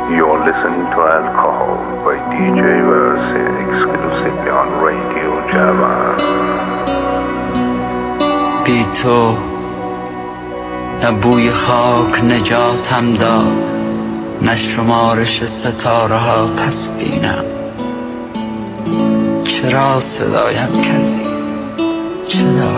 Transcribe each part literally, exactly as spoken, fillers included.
You're listening to Alcohol by دی جی Verse exclusively on Radio Javan. بی تو نه بوی خاک نجاتم داد، نه شمارش ستاره ها تسکینم. چرا صدایم کردی؟ چرا؟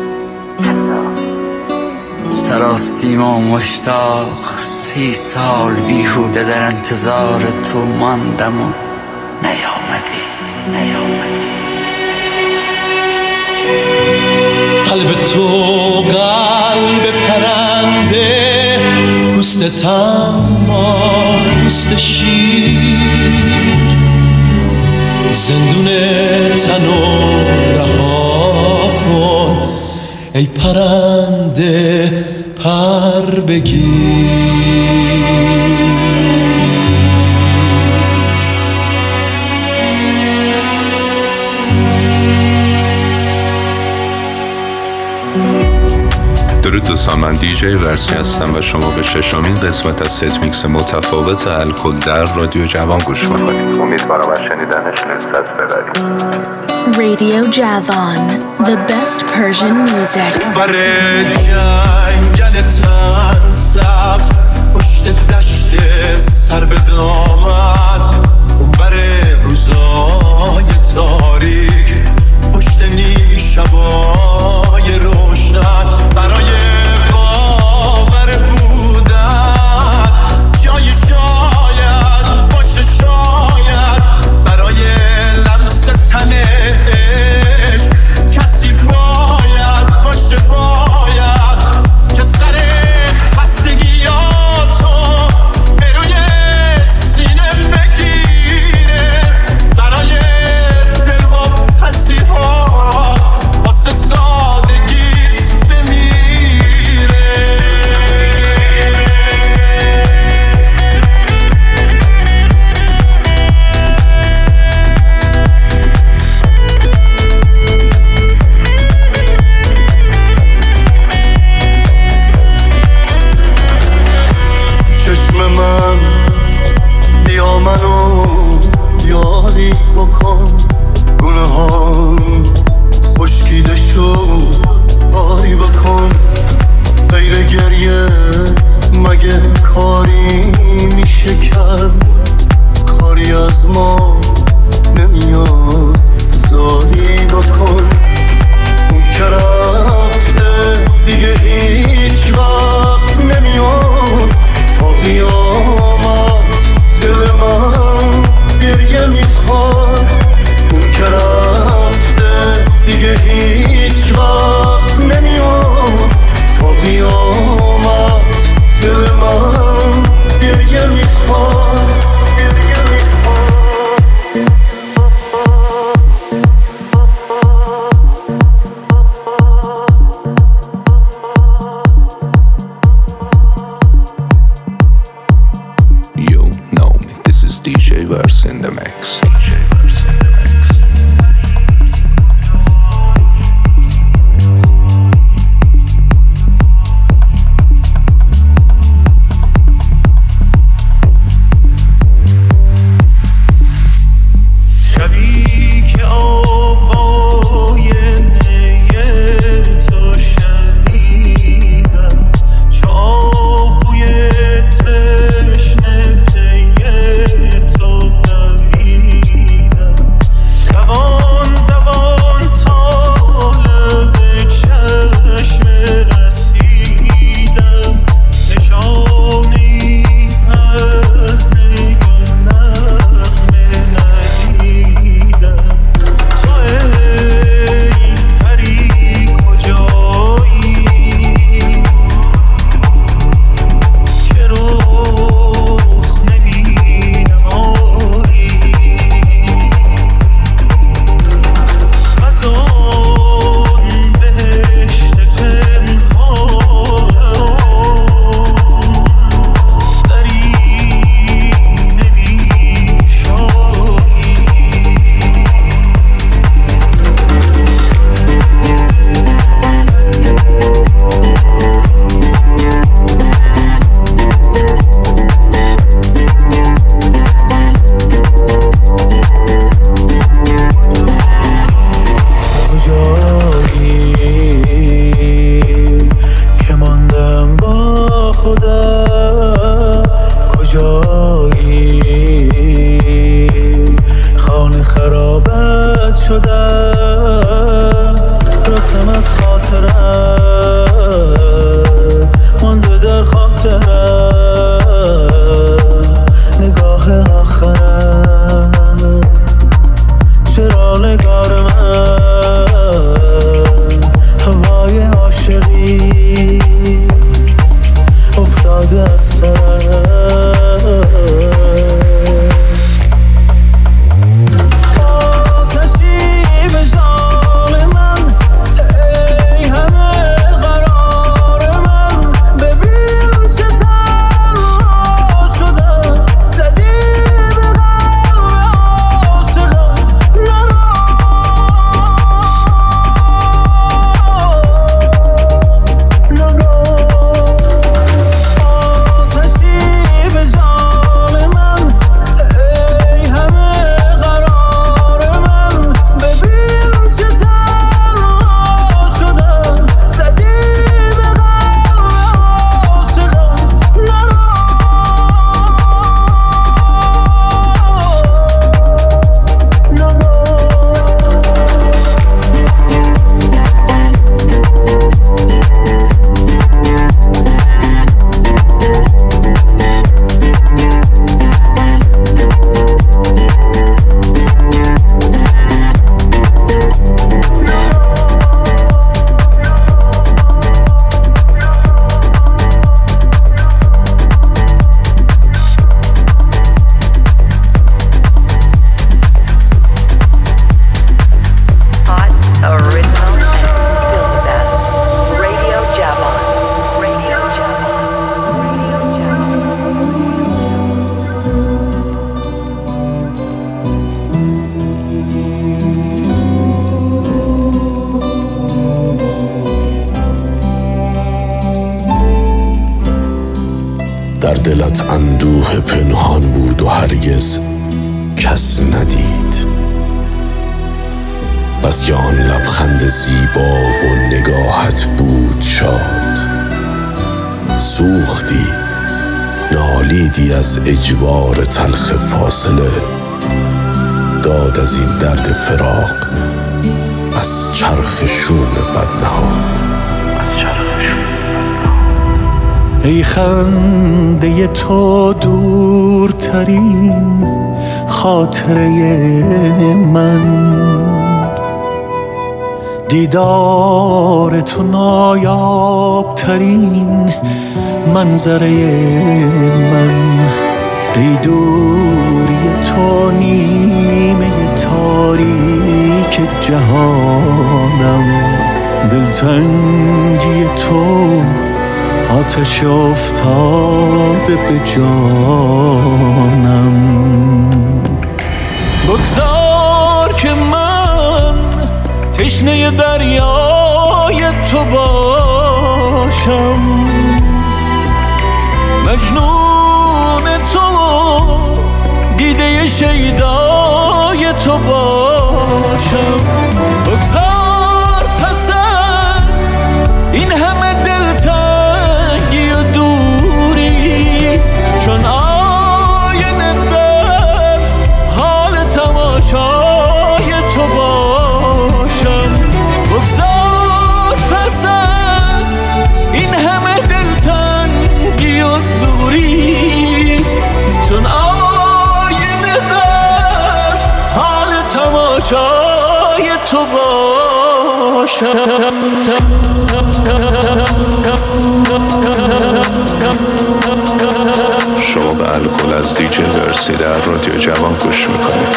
سراسیمه و مشتاق سی سال بیهوده در انتظار تو ماندم و نیامدی نیامدی قلب تو قلب پرنده، پوست تما پوست شیر، زندون تنو رها کن ای پرنده پر بگیر. درود دوستان، من دی جی ورسی هستم و شما به ششمین قسمت از ست میکس متفاوت الکل در رادیو جوان گوش میکنید. امیدوارم از شنیدنش لذت ببرید. Radio Javan, the best Persian music. ورد جنگل تن سبز، پشت دشت سر به دامن، بر روزای تاریک، پشت نیم شبای روشن، برای باور بودن جای شاید باشه، شاید برای لمس تنش کسی باید باشه، باید که سر در دلت اندوه پنهان بود و هرگز کس ندید. بس که آن لبخند زیبا و نگاهت بود شاد، سوختی نالیدی از اجبار تلخ فاصله، داد از این درد فراق از چرخ شوم بد نهاد. ای خنده تو دورترین خاطره من، دیدار تو نایابترین منظره من. ای دوری تو نیمه تاریک جهانم، دلتنگی تو آتش افتاده به جانم. بگذار که من تشنه دریای تو باشم، مجنون تو دیده شیدای تو باشم. بگذار پس از این همه دلتنگی و دوری، چون آینه در حال تماشای تو باشم. بگذار پس از این همه دلتنگی و دوری، چون آینه در حال تماشای تو باشم. شما به الکل از دیجی ورسی در رادیو جوان گوش میکنید.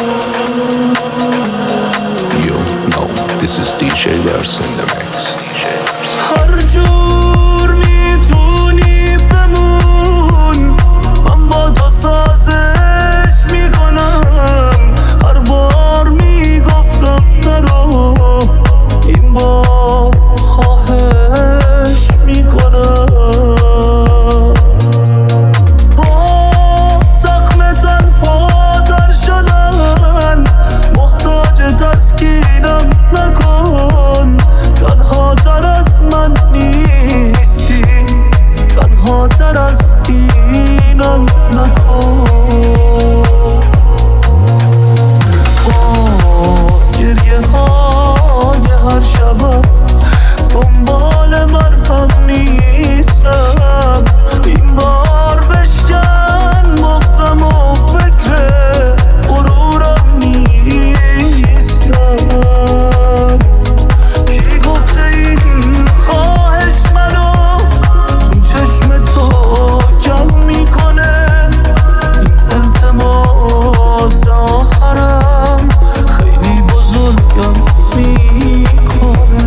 You know this is دی جی Verse in the mix. هر جور میتونی بمون، من با تو سازش میکنم. هر بار میگفتم نرو، این بار خواهش میکنم. با زخم تنها در شدن محتاج تسکینم نکن. تنها تر از من نیستی، تنها تر از اینم نکن. با گریه های هر شبم دنبال مرهم نیستم. این بار بشکن بغضم و فکر غرورم نیستم. کی گفته این خواهش منو تو چشم تو کم میکنه؟ این التماس آخرم خیلی بزرگم میکنه.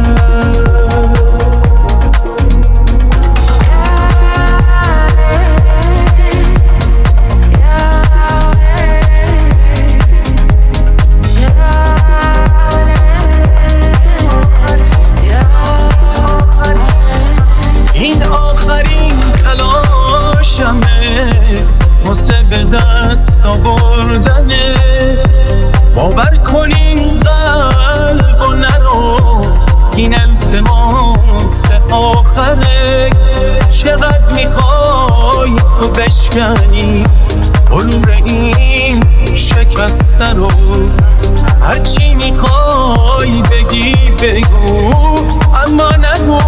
این آخرین تلاشمه واسه به دست آوردنه. باور کن این قلب و نرو، این التماس آخره. چقدر میخوای تو بشکنی غرور این شکسته رو؟ هرچی میخوای بگی بگو، اما نگو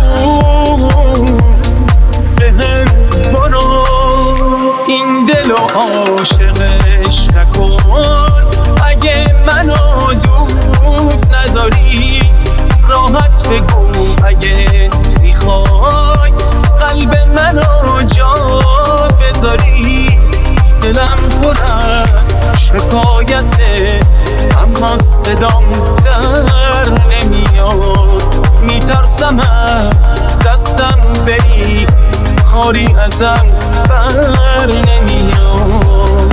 بهم برو. این دل و عاشقش نکن. اگه منو دوست نداری راحت بگو. اگه میخوای قلب منو جا بذاری، دلم پر از شکایته اما صدام در نمیاد. میترسم دستم بری کاری ازم بر نمیاد.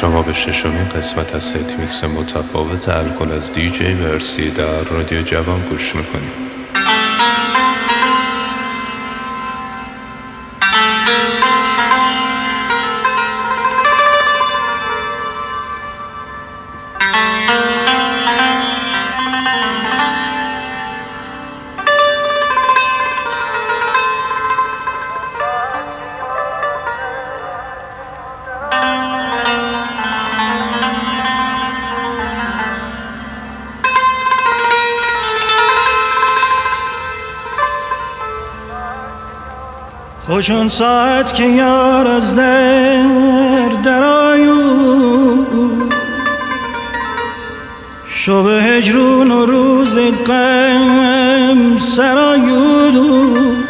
شما به ششمین قسمت از ست میکس متفاوت الکل از دیجی ورسی در رادیو جوان گوش میکنید. خوشون ساعت که یار از در درآیو شب هجرون و روز غم سرایو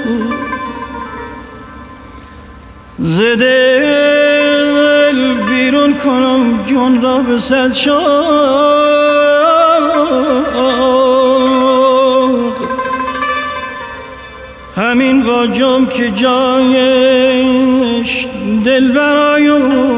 ز دل بیرون کنم جون را به صد شوق همین واجم که جایش دل برایو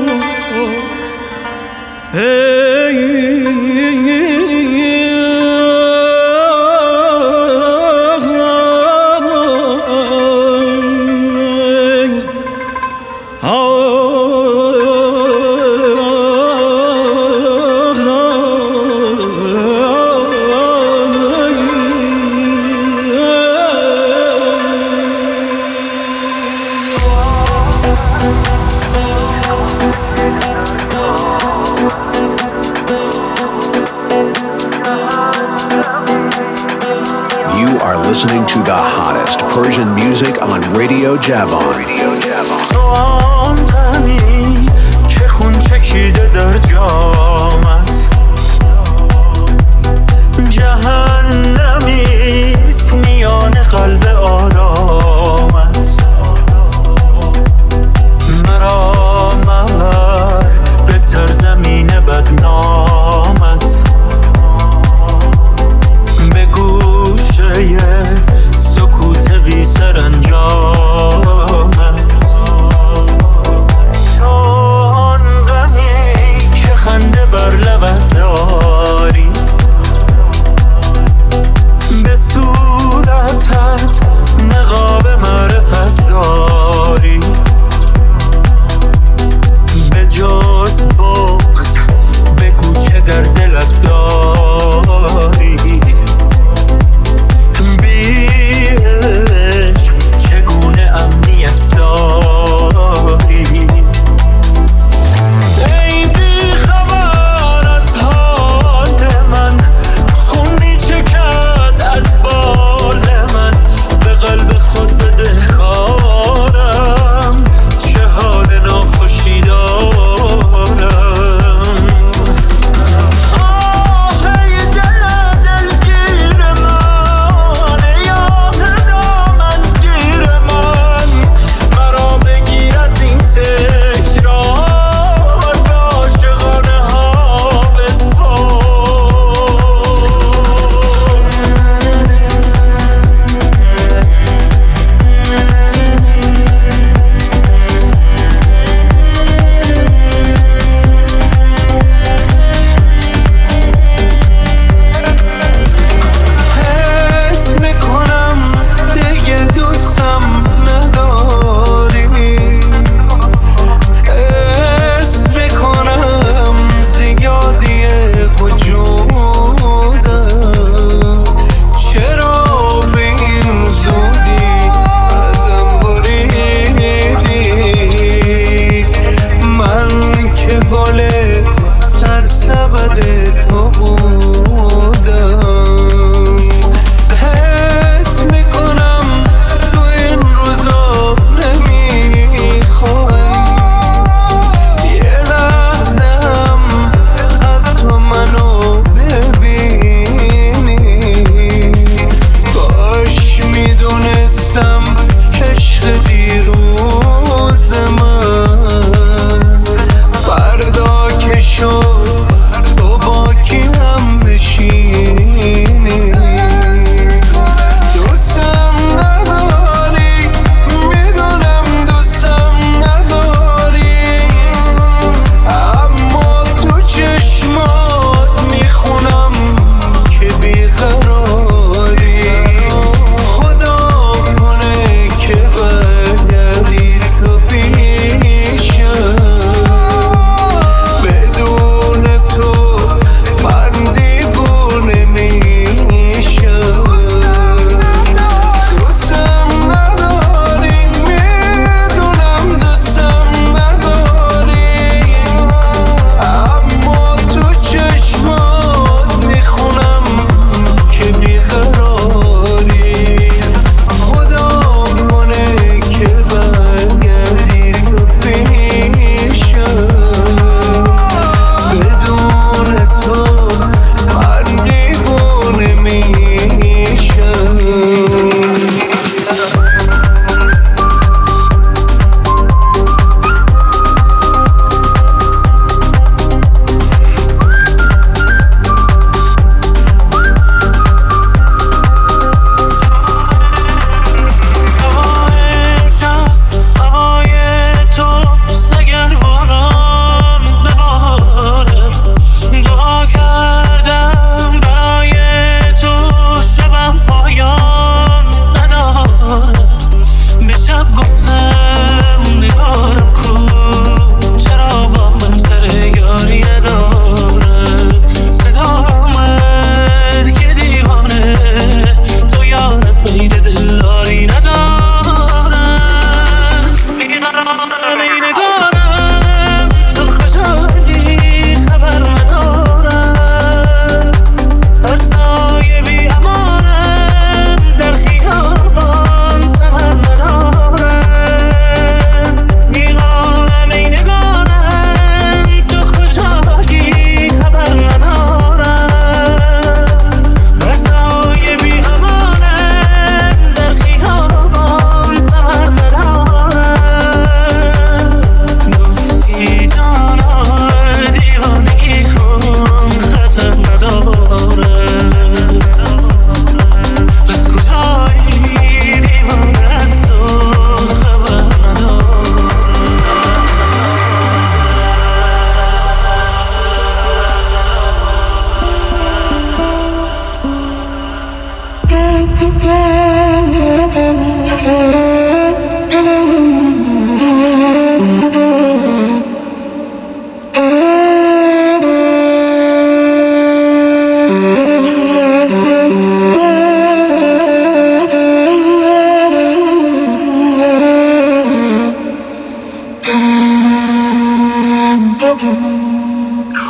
Listening to the hottest Persian music on Radio Javan. Radio Javan. تو آن غمی که خون چکیده در جامت جهنمیست میان قلب آرامت مرا مبر به سرزمین بدنامت به گوشه سکوت بی سرانجامت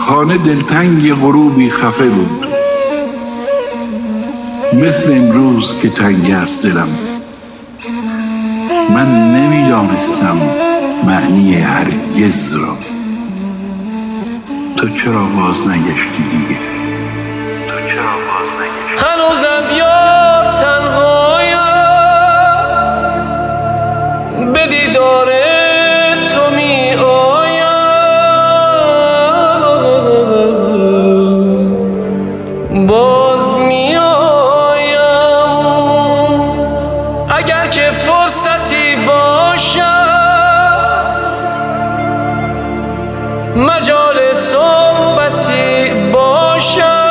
خانه دلتنگ غروبی خفه بود، مثل امروز که تنگ است دلم. من نمیدانستم معنی هرگز را. تو چرا باز نگشتی دیگه؟ تو چرا باز نگشتی؟ هنوزم یار تنهایم، به دیدار تو می آیم، باز می آیم. اگر که فرصتی باشد، مجال صحبتی باشد،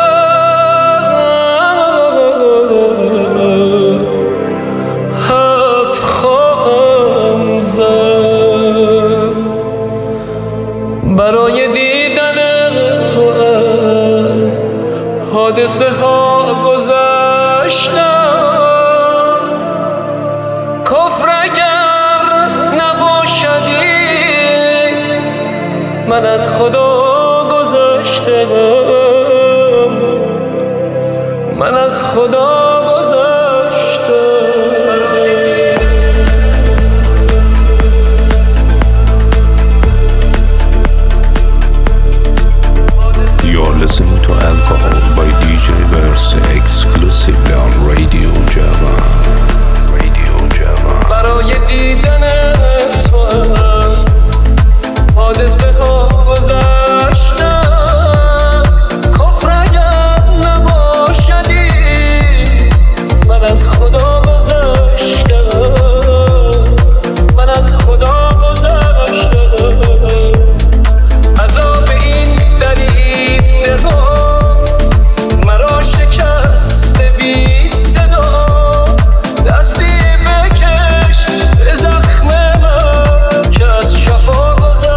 حرف خواهم زد. برای دیدن تو از حادثه ها گذشتم، کفر اگر نباشدی من از خدا گذشتم، من از خدا گذشتم. You're listening to Alcohol by دی جی Verse exclusively on Radio Javan. Radio Javan. برای دیدن تو از حادثه ها گذشتم، کفر اگر نباشدی من از خدا گذشتم، من از خدا گذشتم. عذاب این دریب نگاه مرا شکست بی صدا، دستی بکش به زخم من که از شفا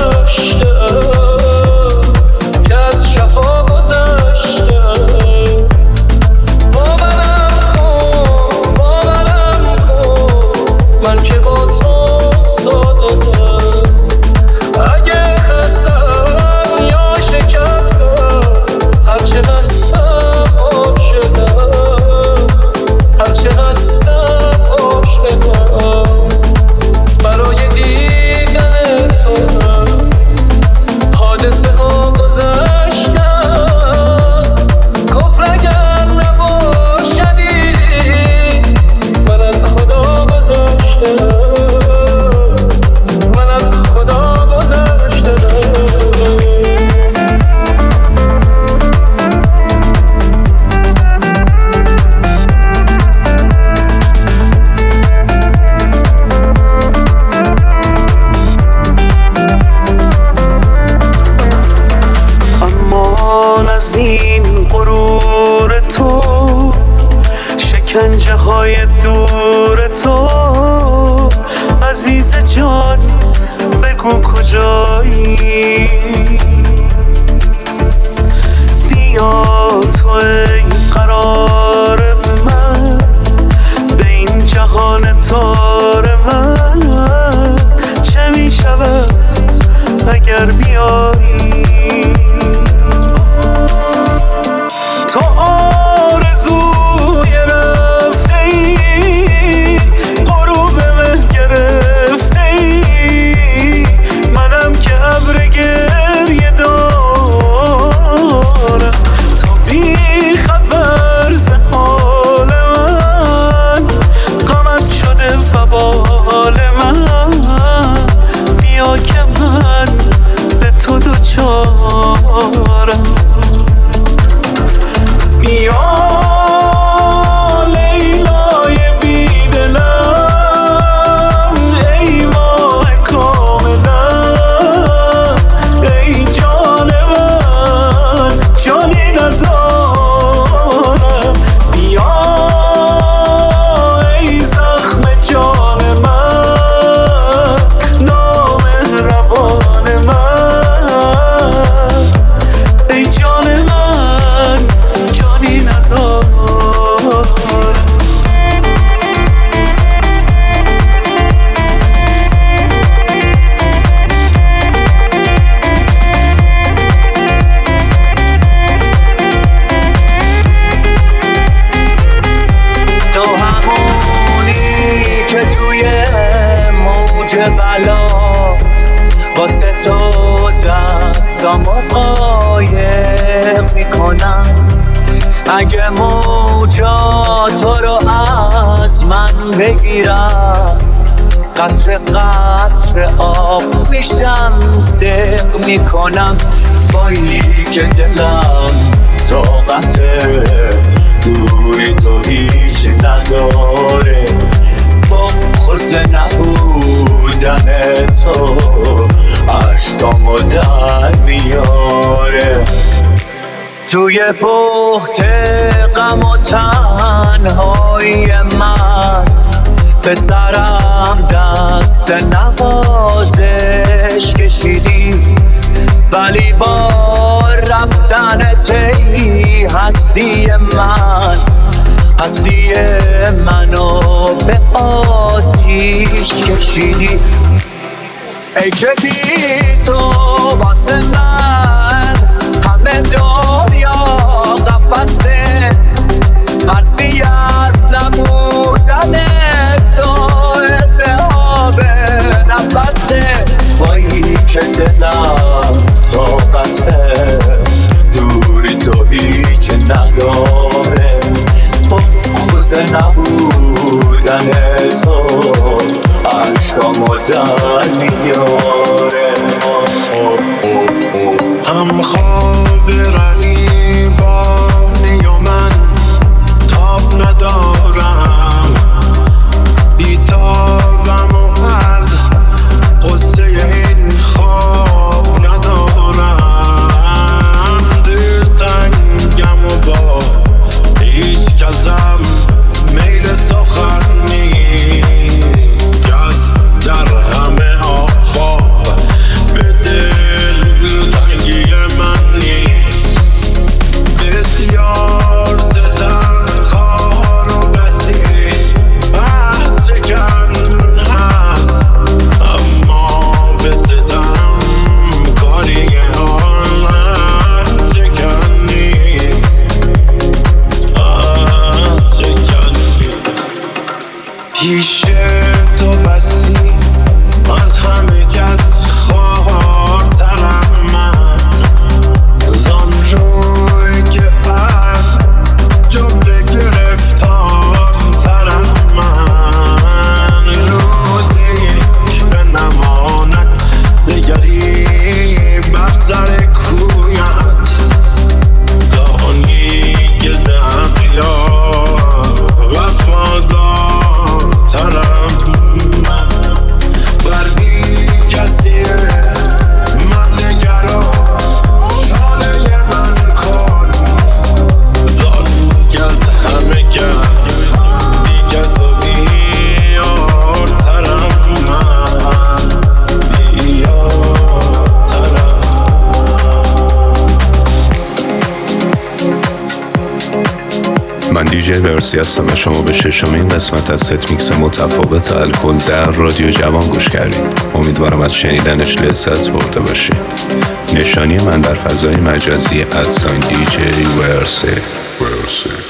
گذشتم، که از شفا گذشتم. باورم کن، باورم کن، من که با تو صادقم. اگه خستم یا شکستم، هرچه هستم عاشقم، هرچه هستم عاشقم. برای دیدن تو حادثه ها گذشتم، کفر اگر نباشدی من از خدا گذشتم، من از خدا گذشتم. امان از این غرور تو، شکنجه های دور تو، عزیز جان بگو کجایی؟ بیا تو ای قرار من، به این جهان تار من. چه می شود اگر بیایی؟ تو آرزوی رفته ای، غروب من گرفته ای، منم که ابر گریه دارم. تو بی خبر ز حال من، غمت شده فبا چه بلا واسه تو دستامو قایق میکنم. اگه موجا تو رو از من بگیرم قطره قطره آب میشم دق میکنم. بایی که دلم طاقته دوری تو هیچ نداره با خود نبودن تو عشقامو در میاره. توی بحت غم و تنهای من به سرم دست نوازش کشیدی ولی با رفتن تی هستی من هستی منو به آتیش کشیدی. ای که بی تو واسه من همه دنیا قفسه مرسی از نبودن تو التهاب نفسه. وایی که دلم طاقته دوری تو هیچ نداره بغض نبودن تو عشقامو در میاره. هم خواب رقیبانی و من تاب ندارم بیتابم و از قصه این خواب ندارم. دل تنگم و با هیچ کسم میل سخن نیست کس در همه آفاق به دل تنگی من نیست. بسیار ستم کار و بسی عهد چکن هست اما به ستم کاری آن عهد چکن نیست عهد چکن نیست. پیش تو بسی از همه کس خواهرترم من زان روی که از جمله گرفتارترم من. روزی که نماند دگری بر سر کویت دانی که زهریار وفادارترم من. بر بی کسی من نگران شانه من کن زان که از همه کس بی کس و بیارترم من بیارترم. من دیجی ورسی هستم و شما به ششمین قسمت از ست میکس متفاوت الکل در رادیو جوان گوش کردید. امیدوارم از شنیدنش لذت برده باشید. نشانی من در فضای مجازی ادساین دیجی ورسی.